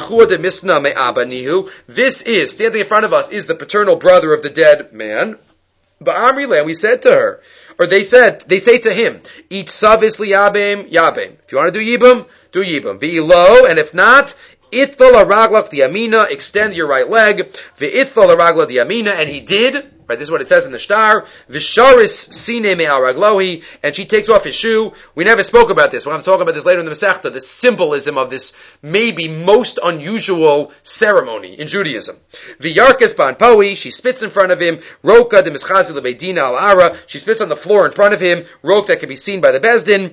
This is, standing in front of us, is the paternal brother of the dead man. Ba'amrile, we said to her, or they say to him, Eat savis liyabim, yabim. If you want to do yibam, do yibam. V'ilo, and if not, itthal araglach the yamina, extend your right leg. V'itthal araglach the yamina, and he did. Right, this is what it says in the Shtar. Visharis sine me'al raglohi, and she takes off his shoe. We never spoke about this. We're going to talk about this later in the Masechta, the symbolism of this maybe most unusual ceremony in Judaism. V'yarkes ban poi, she spits in front of him. Roka de mischazi lebeidina al ara, she spits on the floor in front of him. Rok that can be seen by the Bezdin.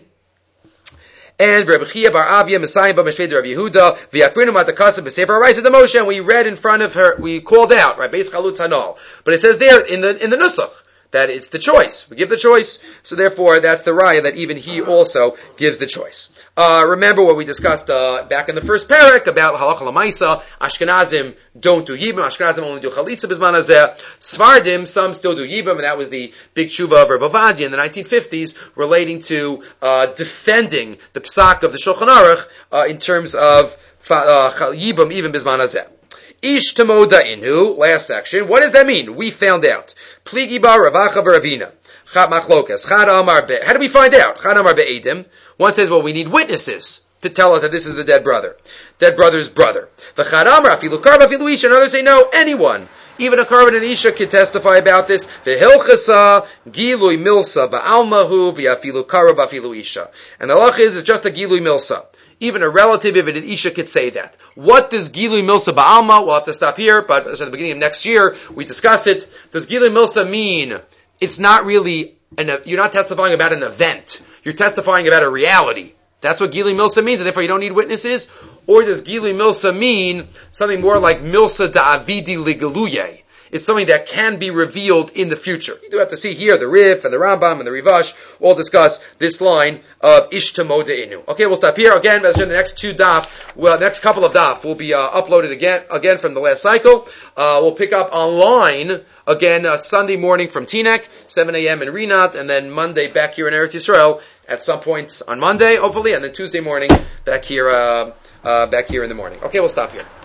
And Rabbi Chia bar Avia Messiah bar Meshved Rabbi Yehuda v'yakrinu matakasa b'sefer Araisa the Moshe, and we read in front of her, we called out, right, Beis Chalutz Hanol. But it says there in the Nusach that it's the choice. We give the choice, so therefore that's the raya that even he also gives the choice. Remember what we discussed back in the first parak about halacha l'maisa. Ashkenazim don't do yibum. Ashkenazim only do chalitza b'zman hazeh. Sfardim, some still do yibum, and that was the big tshuva of Rav Ovadia in the 1950s relating to defending the psak of the Shulchan Aruch in terms of yibum even b'zman hazeh. Ish tamoda inu, last section. What does that mean? We found out. Pligi bar Ravacha v'Ravina. Chat machlokas. Chad amar be. How do we find out? Chad amar be'edim. One says, well, we need witnesses to tell us that this is the dead brother. Dead brother's brother. V'chad amar afilu karva afilu isha. And others say, no, anyone. Even a karvan and isha can testify about this. V'hilchasa gilui milsa ba'almahu v'afilu karva afilu isha. And the halach is, it's just a gilui milsa. Even a relative, if it is Isha, could say that. What does Gilui Milsa Ba'alma? We'll have to stop here, but at the beginning of next year, we discuss it. Does Gilui Milsa mean it's not really, you're not testifying about an event. You're testifying about a reality. That's what Gilui Milsa means, and therefore you don't need witnesses. Or does Gilui Milsa mean something more like Milsa Da'avidi Ligaluye? It's something that can be revealed in the future. You do have to see here the Rif and the Rambam and the Rivash all discuss this line of Ish Tamoda Inu. Okay, we'll stop here. Again, the next next couple of daf will be uploaded again from the last cycle. We'll pick up online again Sunday morning from Teaneck, 7 a.m. in Rinat, and then Monday back here in Eretz Yisrael at some point on Monday, hopefully, and then Tuesday morning back here in the morning. Okay, we'll stop here.